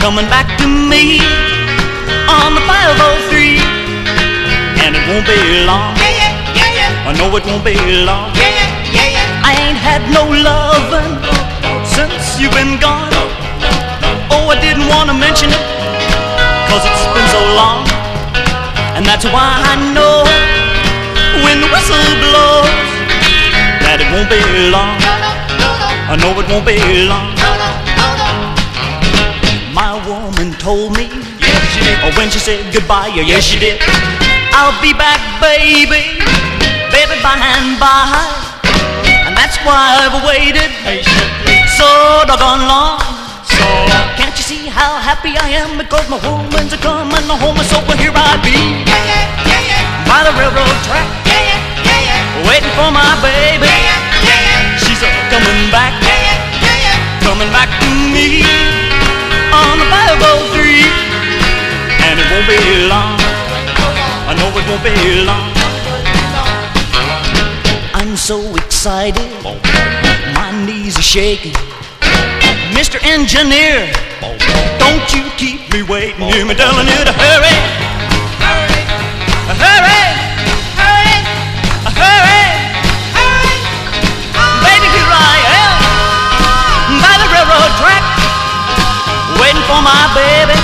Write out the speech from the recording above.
coming back to me on the 503, and it won't be long. I know it won't be long. I ain't had no lovin' since you've been gone. Oh, I didn't want to mention it, 'cause it's been so long. And that's why I know when the whistle blows that it won't be long. I know it won't be long. My woman told me, yes, she did. When she said goodbye, yes, she did. I'll be back, baby, baby, by and by. And that's why I've waited so doggone long. So can't you see how happy I am? Because my woman's a coming home, so here I be by the railroad track, waiting for my baby. She's coming back to me on the 503, and it won't be long. I know it won't be long. I'm so excited, my knees are shaking. Mr. Engineer, don't you keep me waiting. Hear me telling you to hurry.